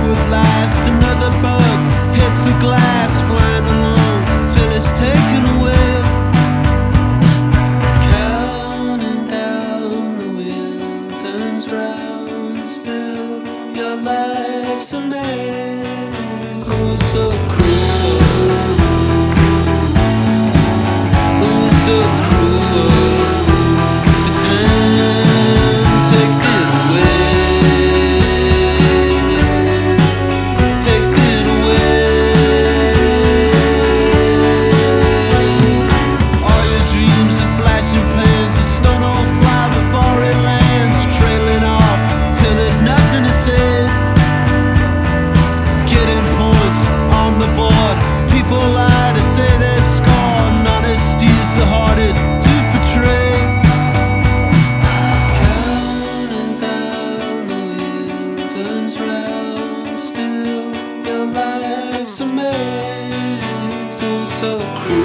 would last. Another bug hits the glass, flying along till it's taken away. Counting down, the wheel turns round. Still, your life's a maze. Oh, so cruel. Oh, so cruel. The time takes it away. Takes it away. All your dreams are flashing plans. A stone will fly before it lands, trailing off till there's nothing to say. Getting points on the board. People lie to say they've scored. And honesty's the hardest to portray. Counting down, the wheel turns round. Still, your life's a maze. Oh, so cruel.